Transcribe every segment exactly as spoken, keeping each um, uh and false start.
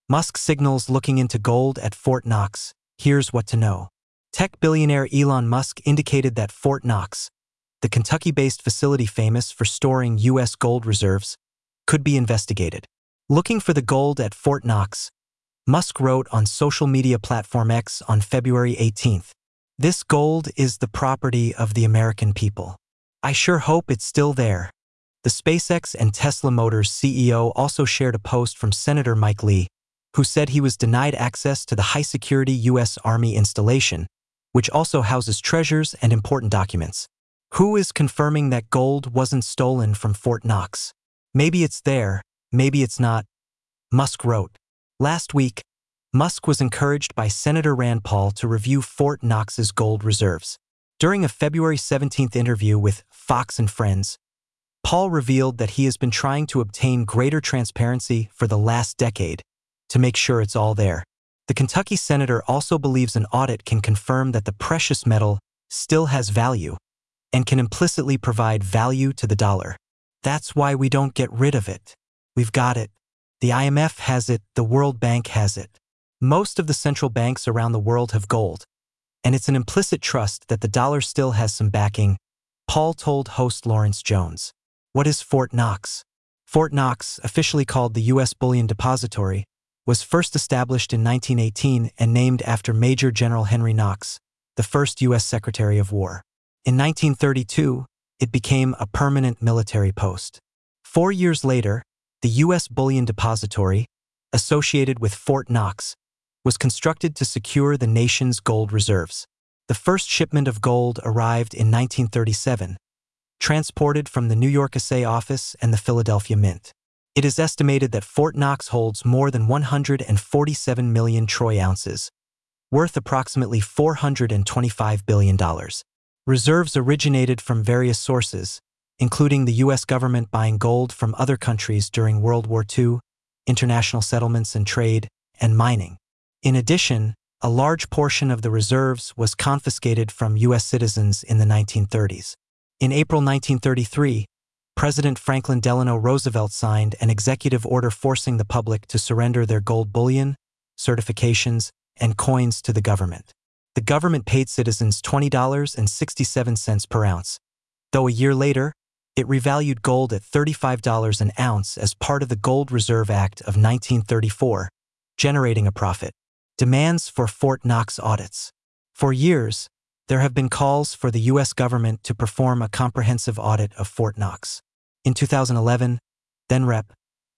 Musk signals looking into gold at Fort Knox. Here's what to know. Tech billionaire Elon Musk indicated that Fort Knox, the Kentucky-based facility famous for storing U S gold reserves, could be investigated. Looking for the gold at Fort Knox, Musk wrote on social media platform X on February eighteenth. This gold is the property of the American people. I sure hope it's still there. The SpaceX and Tesla Motors C E O also shared a post from Senator Mike Lee, who said he was denied access to the high-security U S Army installation, which also houses treasures and important documents. Who is confirming that gold wasn't stolen from Fort Knox? Maybe it's there, maybe it's not, Musk wrote. Last week, Musk was encouraged by Senator Rand Paul to review Fort Knox's gold reserves. During a February seventeenth interview with Fox and Friends, Paul revealed that he has been trying to obtain greater transparency for the last decade to make sure it's all there. The Kentucky senator also believes an audit can confirm that the precious metal still has value and can implicitly provide value to the dollar. That's why we don't get rid of it. We've got it. The I M F has it, the World Bank has it. Most of the central banks around the world have gold, and it's an implicit trust that the dollar still has some backing, Paul told host Lawrence Jones. What is Fort Knox? Fort Knox, officially called the U S Bullion Depository, was first established in nineteen eighteen and named after Major General Henry Knox, the first U S Secretary of War. In nineteen thirty-two, it became a permanent military post. Four years later, the U S Bullion Depository, associated with Fort Knox, was constructed to secure the nation's gold reserves. The first shipment of gold arrived in nineteen thirty-seven, transported from the New York Assay Office and the Philadelphia Mint. It is estimated that Fort Knox holds more than one hundred forty-seven million troy ounces, worth approximately four hundred twenty-five billion dollars. Reserves originated from various sources, including the U S government buying gold from other countries during World War Two, international settlements and trade, and mining. In addition, a large portion of the reserves was confiscated from U S citizens in the nineteen thirties. In April nineteen thirty-three, President Franklin Delano Roosevelt signed an executive order forcing the public to surrender their gold bullion, certifications, and coins to the government. The government paid citizens twenty dollars and sixty-seven cents per ounce, though a year later, it revalued gold at thirty-five dollars an ounce as part of the Gold Reserve Act of nineteen thirty-four, generating a profit. Demands for Fort Knox audits. For years, there have been calls for the U S government to perform a comprehensive audit of Fort Knox. In two thousand eleven, then Rep.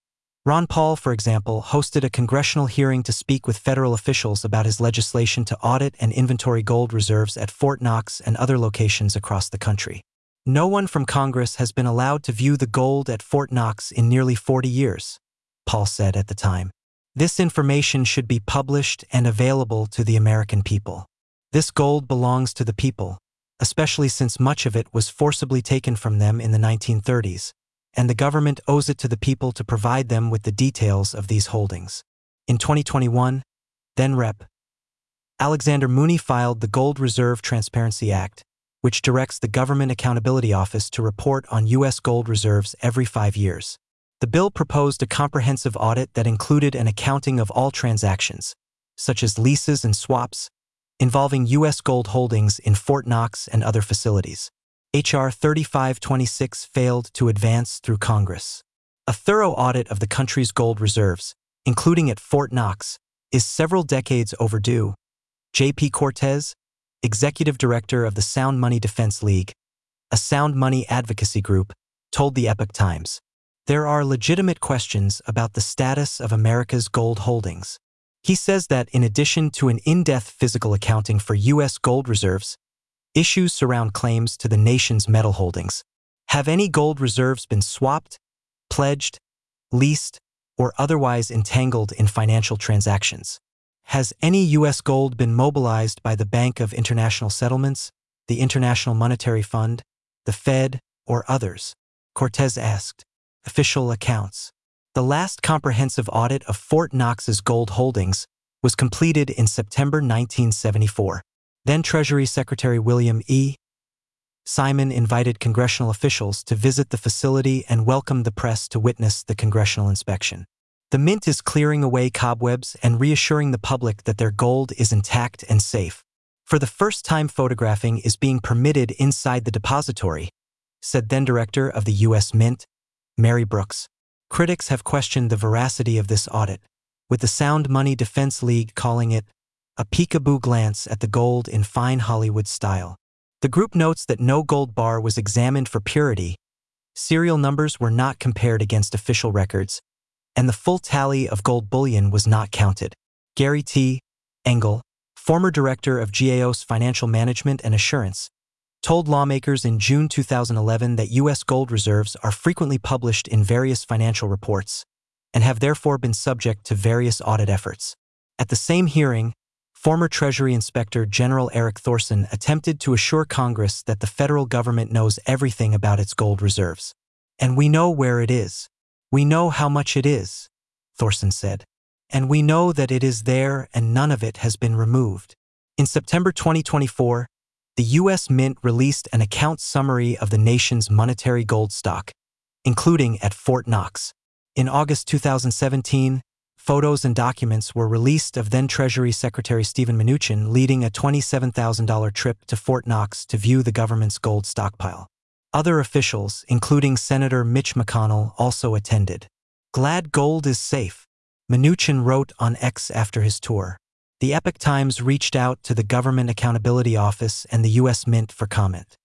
Ron Paul, for example, hosted a congressional hearing to speak with federal officials about his legislation to audit and inventory gold reserves at Fort Knox and other locations across the country. No one from Congress has been allowed to view the gold at Fort Knox in nearly forty years, Paul said at the time. This information should be published and available to the American people. This gold belongs to the people, especially since much of it was forcibly taken from them in the nineteen thirties, and the government owes it to the people to provide them with the details of these holdings. In twenty twenty-one, then Rep. Alexander Mooney filed the Gold Reserve Transparency Act, which directs the Government Accountability Office to report on U S gold reserves every five years. The bill proposed a comprehensive audit that included an accounting of all transactions, such as leases and swaps, involving U S gold holdings in Fort Knox and other facilities. H R thirty-five twenty-six failed to advance through Congress. A thorough audit of the country's gold reserves, including at Fort Knox, is several decades overdue. J P Cortez, executive director of the Sound Money Defense League, a sound money advocacy group, told the Epoch Times. There are legitimate questions about the status of America's gold holdings. He says that in addition to an in-depth physical accounting for U S gold reserves, issues surround claims to the nation's metal holdings. Have any gold reserves been swapped, pledged, leased, or otherwise entangled in financial transactions? Has any U S gold been mobilized by the Bank of International Settlements, the International Monetary Fund, the Fed, or others? Cortez asked. Official accounts. The last comprehensive audit of Fort Knox's gold holdings was completed in September nineteen seventy-four. Then Treasury Secretary William E. Simon invited congressional officials to visit the facility and welcomed the press to witness the congressional inspection. The Mint is clearing away cobwebs and reassuring the public that their gold is intact and safe. For the first time, photographing is being permitted inside the depository, said then-director of the U S Mint, Mary Brooks. Critics have questioned the veracity of this audit, with the Sound Money Defense League calling it a peekaboo glance at the gold in fine Hollywood style. The group notes that no gold bar was examined for purity, serial numbers were not compared against official records, and the full tally of gold bullion was not counted. Gary T. Engel, former director of G A O's Financial Management and Assurance, told lawmakers in June two thousand eleven that U S gold reserves are frequently published in various financial reports and have therefore been subject to various audit efforts. At the same hearing, former Treasury Inspector General Eric Thorson attempted to assure Congress that the federal government knows everything about its gold reserves. And we know where it is. We know how much it is, Thorson said. And we know that it is there and none of it has been removed. In September twenty twenty-four, the U S Mint released an account summary of the nation's monetary gold stock, including at Fort Knox. In August two thousand seventeen, photos and documents were released of then-Treasury Secretary Steven Mnuchin leading a twenty-seven thousand dollar trip to Fort Knox to view the government's gold stockpile. Other officials, including Senator Mitch McConnell, also attended. "Glad gold is safe," Mnuchin wrote on X after his tour. The Epoch Times reached out to the Government Accountability Office and the U S Mint for comment.